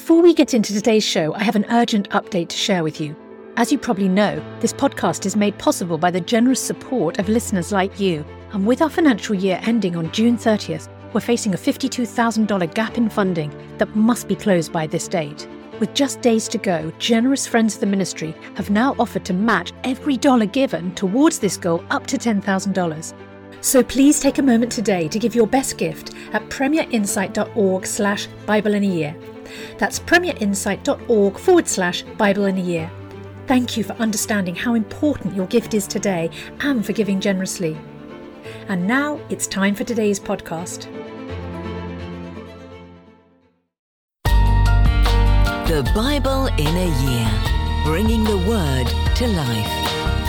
Before we get into today's show, I have an urgent update to share with you. As you probably know, this podcast is made possible by the generous support of listeners like you. And with our financial year ending on June 30th, we're facing a $52,000 gap in funding that must be closed by this date. With just days to go, generous friends of the ministry have now offered to match every dollar given towards this goal up to $10,000. So please take a moment today to give your best gift at premierinsight.org/Bible in a year. That's premierinsight.org/Bible in a year. Thank you for understanding how important your gift is today and for giving generously. And now it's time for today's podcast. The Bible in a Year, bringing the Word to life.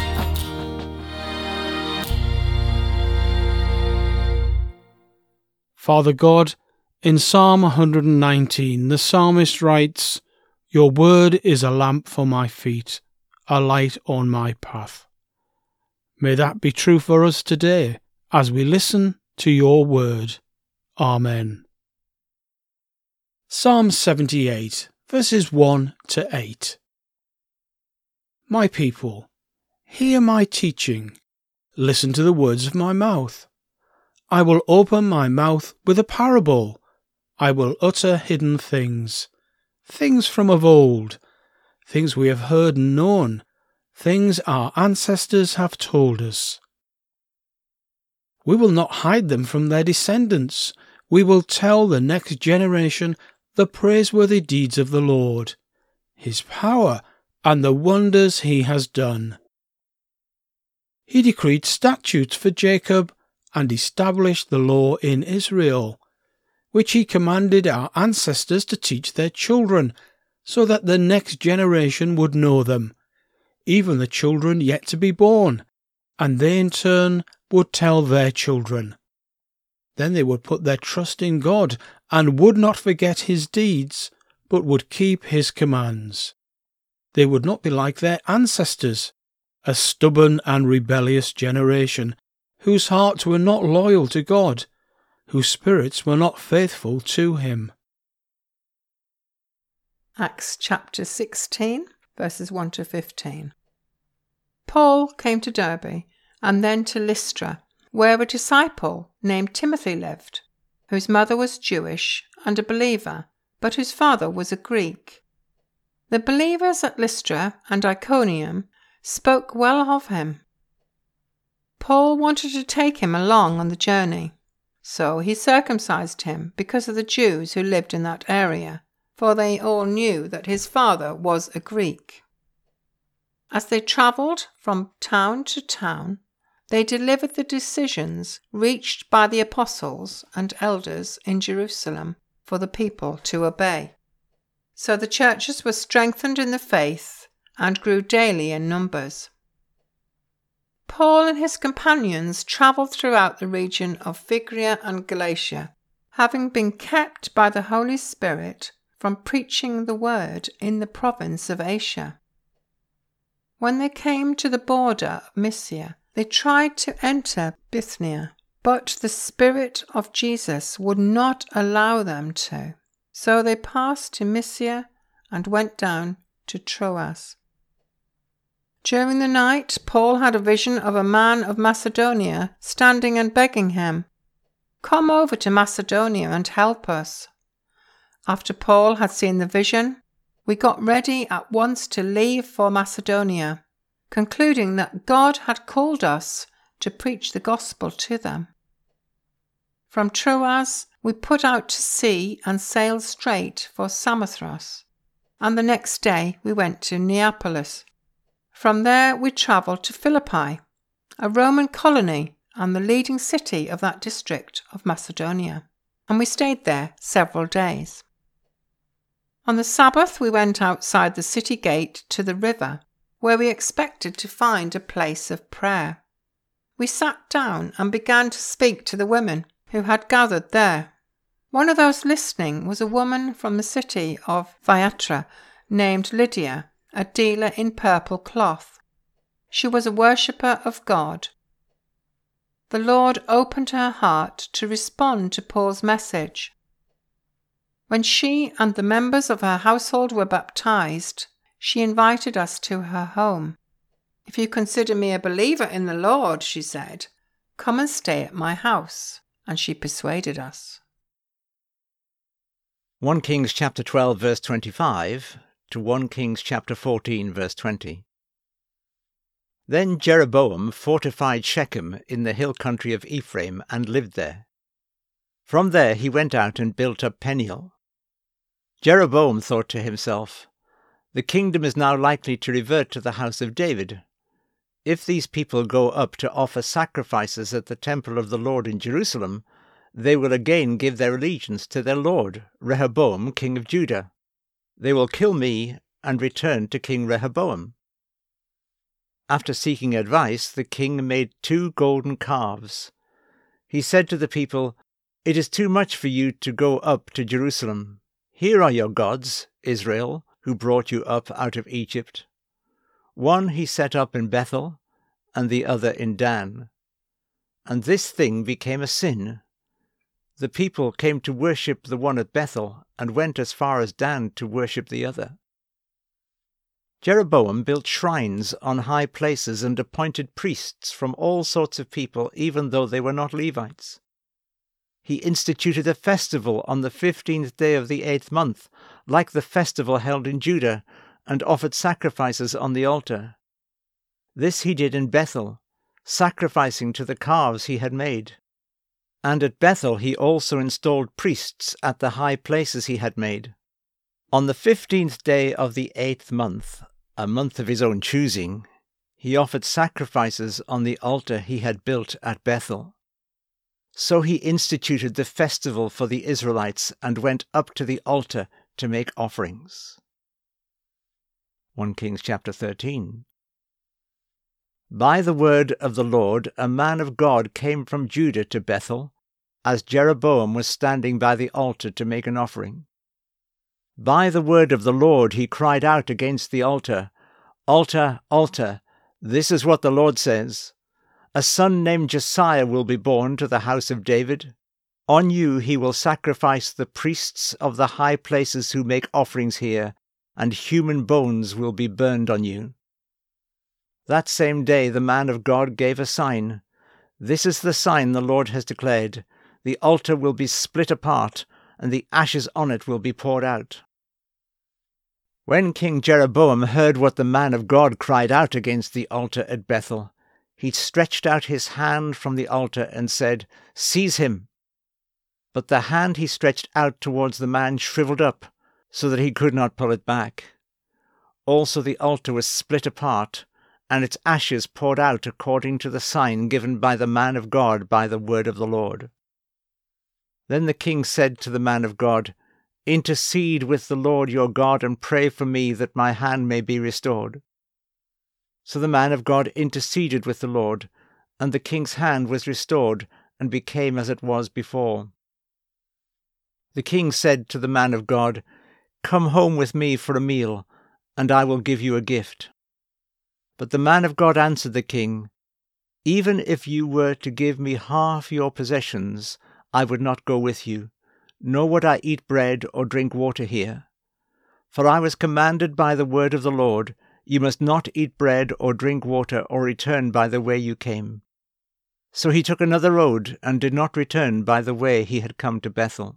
Father God, in Psalm 119, the psalmist writes, "Your word is a lamp for my feet, a light on my path." May that be true for us today as we listen to your word. Amen. Psalm 78, verses 1 to 8. My people, hear my teaching. Listen to the words of my mouth. I will open my mouth with a parable. I will utter hidden things, things from of old, things we have heard and known, things our ancestors have told us. We will not hide them from their descendants. We will tell the next generation the praiseworthy deeds of the Lord, his power, and the wonders he has done. He decreed statutes for Jacob and established the law in Israel, which he commanded our ancestors to teach their children, so that the next generation would know them, even the children yet to be born, and they in turn would tell their children. Then they would put their trust in God and would not forget his deeds, but would keep his commands. They would not be like their ancestors, a stubborn and rebellious generation, whose hearts were not loyal to God, whose spirits were not faithful to him. Acts chapter 16, verses 1 to 15. Paul came to Derbe and then to Lystra, where a disciple named Timothy lived, whose mother was Jewish and a believer, but whose father was a Greek. The believers at Lystra and Iconium spoke well of him. Paul wanted to take him along on the journey, so he circumcised him because of the Jews who lived in that area, for they all knew that his father was a Greek. As they travelled from town to town, they delivered the decisions reached by the apostles and elders in Jerusalem for the people to obey. So the churches were strengthened in the faith and grew daily in numbers. Paul and his companions travelled throughout the region of Phrygia and Galatia, having been kept by the Holy Spirit from preaching the word in the province of Asia. When they came to the border of Mysia, they tried to enter Bithynia, but the Spirit of Jesus would not allow them to. So they passed to Mysia and went down to Troas. During the night, Paul had a vision of a man of Macedonia standing and begging him, "Come over to Macedonia and help us." After Paul had seen the vision, we got ready at once to leave for Macedonia, concluding that God had called us to preach the gospel to them. From Troas, we put out to sea and sailed straight for Samothrace, and the next day we went to Neapolis. From there we travelled to Philippi, a Roman colony and the leading city of that district of Macedonia, and we stayed there several days. On the Sabbath we went outside the city gate to the river, where we expected to find a place of prayer. We sat down and began to speak to the women who had gathered there. One of those listening was a woman from the city of Thyatira named Lydia, a dealer in purple cloth. She was a worshipper of God. The Lord opened her heart to respond to Paul's message. When she and the members of her household were baptized, she invited us to her home. "If you consider me a believer in the Lord," she said, "come and stay at my house." And she persuaded us. 1 Kings chapter 12 verse 25 to 1 Kings chapter 14 verse 20. Then Jeroboam fortified Shechem in the hill country of Ephraim and lived there. From there he went out and built up Peniel. Jeroboam thought to himself, "The kingdom is now likely to revert to the house of David. If these people go up to offer sacrifices at the temple of the Lord in Jerusalem, they will again give their allegiance to their lord, Rehoboam, king of Judah. They will kill me and return to King Rehoboam." After seeking advice, the king made 2 golden calves. He said to the people, "It is too much for you to go up to Jerusalem. Here are your gods, Israel, who brought you up out of Egypt." One he set up in Bethel, and the other in Dan. And this thing became a sin. The people came to worship the one at Bethel, and went as far as Dan to worship the other. Jeroboam built shrines on high places and appointed priests from all sorts of people, even though they were not Levites. He instituted a festival on the 15th day of the 8th month, like the festival held in Judah, and offered sacrifices on the altar. This he did in Bethel, sacrificing to the calves he had made. And at Bethel he also installed priests at the high places he had made. On the 15th day of the 8th month, a month of his own choosing, he offered sacrifices on the altar he had built at Bethel. So he instituted the festival for the Israelites and went up to the altar to make offerings. 1 Kings chapter 13. By the word of the Lord, a man of God came from Judah to Bethel, as Jeroboam was standing by the altar to make an offering. By the word of the Lord he cried out against the altar, "Altar, altar, this is what the Lord says. A son named Josiah will be born to the house of David. On you he will sacrifice the priests of the high places who make offerings here, and human bones will be burned on you." That same day the man of God gave a sign. "This is the sign the Lord has declared. The altar will be split apart, and the ashes on it will be poured out." When King Jeroboam heard what the man of God cried out against the altar at Bethel, he stretched out his hand from the altar and said, "Seize him." But the hand he stretched out towards the man shriveled up, so that he could not pull it back. Also the altar was split apart, and its ashes poured out according to the sign given by the man of God by the word of the Lord. Then the king said to the man of God, "Intercede with the Lord your God and pray for me that my hand may be restored." So the man of God interceded with the Lord, and the king's hand was restored and became as it was before. The king said to the man of God, "Come home with me for a meal, and I will give you a gift." But the man of God answered the king, "Even if you were to give me half your possessions, I would not go with you, nor would I eat bread or drink water here. For I was commanded by the word of the Lord, you must not eat bread or drink water or return by the way you came." So he took another road and did not return by the way he had come to Bethel.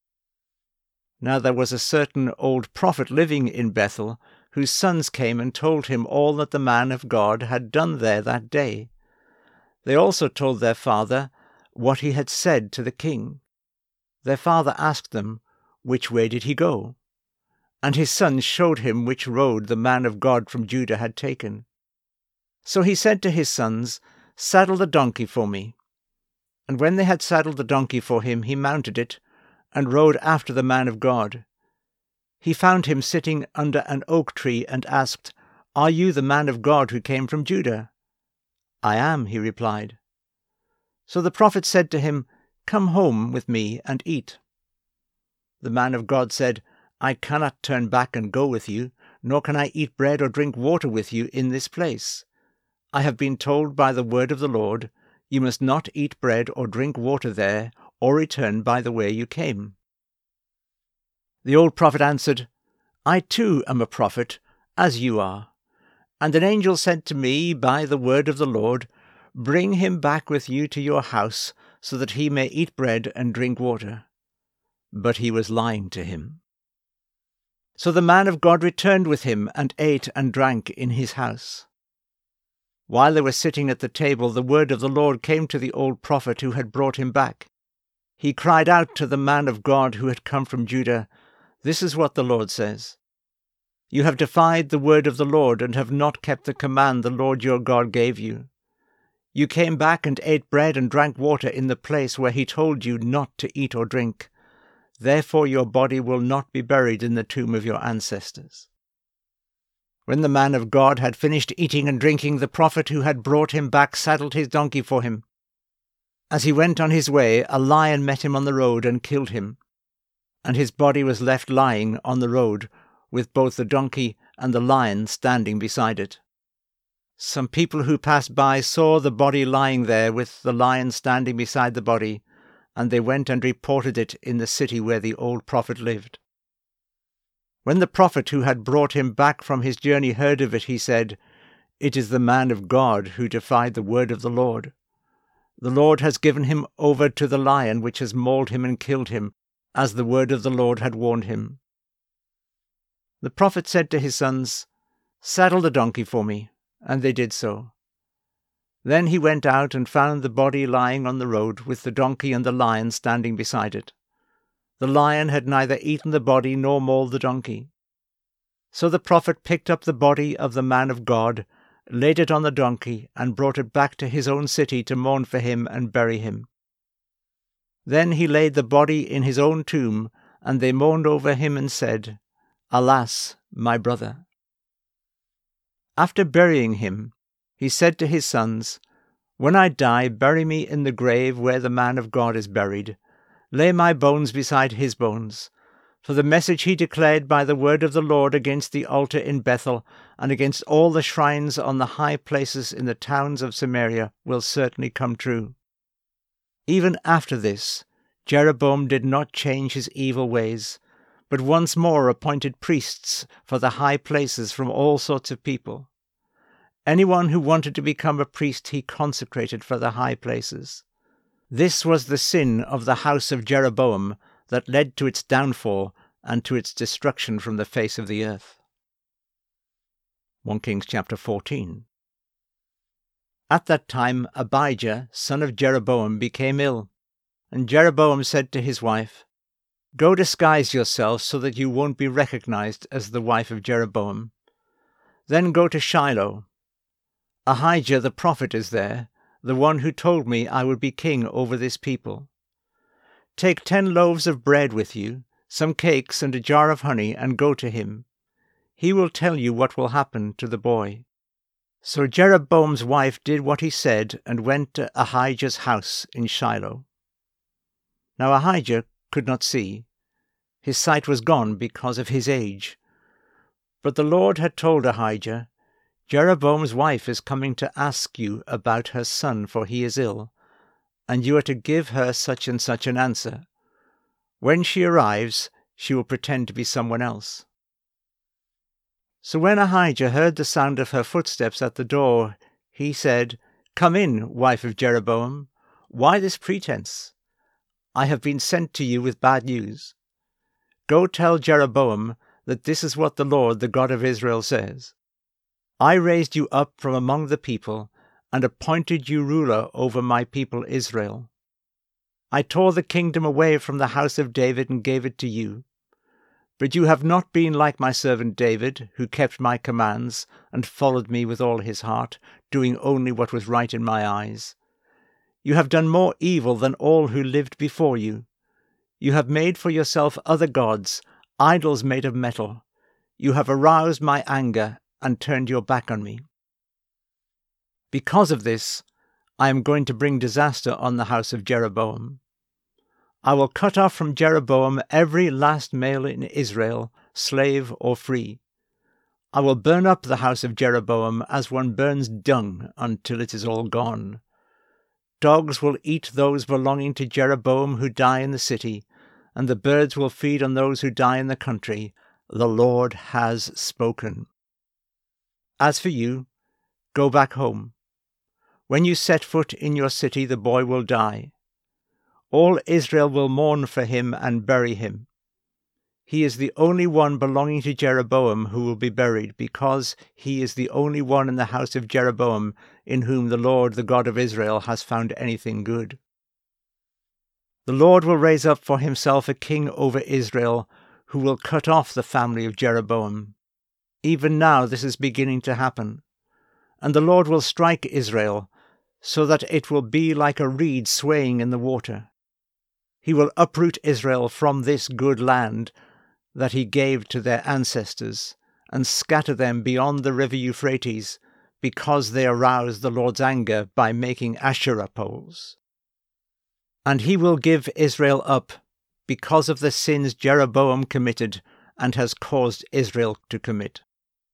Now there was a certain old prophet living in Bethel, whose sons came and told him all that the man of God had done there that day. They also told their father what he had said to the king. Their father asked them, "Which way did he go?" And his sons showed him which road the man of God from Judah had taken. So he said to his sons, "Saddle the donkey for me." And when they had saddled the donkey for him, he mounted it, and rode after the man of God. He found him sitting under an oak tree, and asked, "Are you the man of God who came from Judah?" "I am," he replied. So the prophet said to him, "Come home with me and eat." The man of God said, "I cannot turn back and go with you, nor can I eat bread or drink water with you in this place. I have been told by the word of the Lord, you must not eat bread or drink water there, or return by the way you came." The old prophet answered, I too am a prophet, as you are. And an angel said to me by the word of the Lord, Bring him back with you to your house, so that he may eat bread and drink water. But he was lying to him. So the man of God returned with him, and ate and drank in his house. While they were sitting at the table, the word of the Lord came to the old prophet who had brought him back. He cried out to the man of God who had come from Judah, This is what the Lord says. You have defied the word of the Lord, and have not kept the command the Lord your God gave you. You came back and ate bread and drank water in the place where he told you not to eat or drink. Therefore your body will not be buried in the tomb of your ancestors. When the man of God had finished eating and drinking, the prophet who had brought him back saddled his donkey for him. As he went on his way, a lion met him on the road and killed him, and his body was left lying on the road, with both the donkey and the lion standing beside it. Some people who passed by saw the body lying there with the lion standing beside the body, and they went and reported it in the city where the old prophet lived. When the prophet who had brought him back from his journey heard of it, he said, It is the man of God who defied the word of the Lord. The Lord has given him over to the lion, which has mauled him and killed him, as the word of the Lord had warned him. The prophet said to his sons, Saddle the donkey for me, and they did so. Then he went out and found the body lying on the road, with the donkey and the lion standing beside it. The lion had neither eaten the body nor mauled the donkey. So the prophet picked up the body of the man of God, laid it on the donkey, and brought it back to his own city to mourn for him and bury him. Then he laid the body in his own tomb, and they mourned over him and said, Alas, my brother. After burying him, he said to his sons, When I die, bury me in the grave where the man of God is buried. Lay my bones beside his bones. For the message he declared by the word of the Lord against the altar in Bethel, and against all the shrines on the high places in the towns of Samaria, will certainly come true. Even after this, Jeroboam did not change his evil ways, but once more appointed priests for the high places from all sorts of people. Anyone who wanted to become a priest he consecrated for the high places. This was the sin of the house of Jeroboam that led to its downfall and to its destruction from the face of the earth. 1 Kings chapter 14. At that time Abijah, son of Jeroboam, became ill, and Jeroboam said to his wife, Go disguise yourself so that you won't be recognized as the wife of Jeroboam. Then go to Shiloh. Ahijah the prophet is there, the one who told me I would be king over this people. Take 10 loaves of bread with you, some cakes and a jar of honey, and go to him. He will tell you what will happen to the boy. So Jeroboam's wife did what he said and went to Ahijah's house in Shiloh. Now Ahijah could not see. His sight was gone because of his age. But the Lord had told Ahijah, Jeroboam's wife is coming to ask you about her son, for he is ill, and you are to give her such and such an answer. When she arrives, she will pretend to be someone else. So when Ahijah heard the sound of her footsteps at the door, he said, Come in, wife of Jeroboam. Why this pretense? I have been sent to you with bad news. Go tell Jeroboam that this is what the Lord, the God of Israel, says. I raised you up from among the people, and appointed you ruler over my people Israel. I tore the kingdom away from the house of David and gave it to you. But you have not been like my servant David, who kept my commands and followed me with all his heart, doing only what was right in my eyes. You have done more evil than all who lived before you. You have made for yourself other gods, idols made of metal. You have aroused my anger and turned your back on me. Because of this, I am going to bring disaster on the house of Jeroboam. I will cut off from Jeroboam every last male in Israel, slave or free. I will burn up the house of Jeroboam as one burns dung until it is all gone. Dogs will eat those belonging to Jeroboam who die in the city, and the birds will feed on those who die in the country. The Lord has spoken. As for you, go back home. When you set foot in your city, the boy will die. All Israel will mourn for him and bury him. He is the only one belonging to Jeroboam who will be buried, because he is the only one in the house of Jeroboam in whom the Lord, the God of Israel, has found anything good. The Lord will raise up for himself a king over Israel, who will cut off the family of Jeroboam. Even now this is beginning to happen. And the Lord will strike Israel, so that it will be like a reed swaying in the water. He will uproot Israel from this good land that he gave to their ancestors, and scatter them beyond the river Euphrates, because they aroused the Lord's anger by making Asherah poles. And he will give Israel up because of the sins Jeroboam committed and has caused Israel to commit.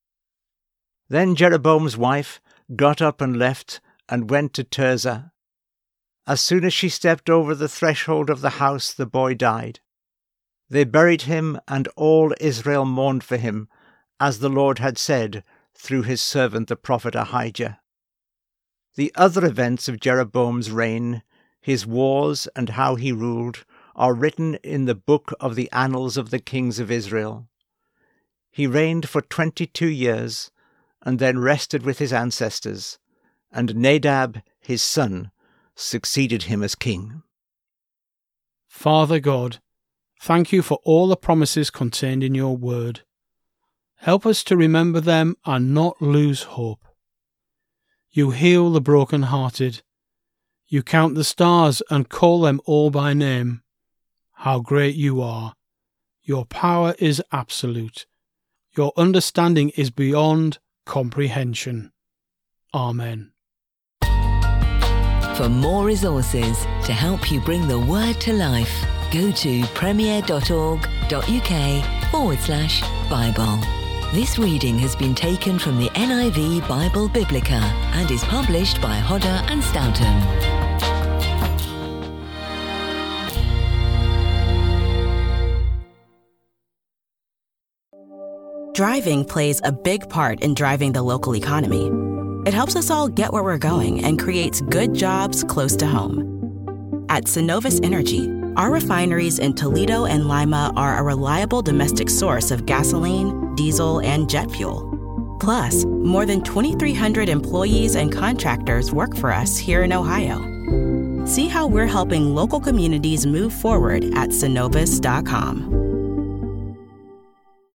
Then Jeroboam's wife got up and left and went to Tirzah. As soon as she stepped over the threshold of the house, the boy died. They buried him, and all Israel mourned for him, as the Lord had said through his servant the prophet Ahijah. The other events of Jeroboam's reign, his wars and how he ruled, are written in the book of the annals of the kings of Israel. He reigned for 22 years, and then rested with his ancestors, and Nadab, his son, succeeded him as king. Father God, thank you for all the promises contained in your word. Help us to remember them and not lose hope. You heal the broken-hearted. You count the stars and call them all by name. How great you are! Your power is absolute. Your understanding is beyond comprehension. Amen. For more resources to help you bring the word to life, go to premier.org.uk/Bible. This reading has been taken from the NIV Bible Biblica and is published by Hodder and Stoughton. Driving plays a big part in driving the local economy. It helps us all get where we're going and creates good jobs close to home. At Synovus Energy, our refineries in Toledo and Lima are a reliable domestic source of gasoline, diesel, and jet fuel. Plus, more than 2,300 employees and contractors work for us here in Ohio. See how we're helping local communities move forward at Synovus.com.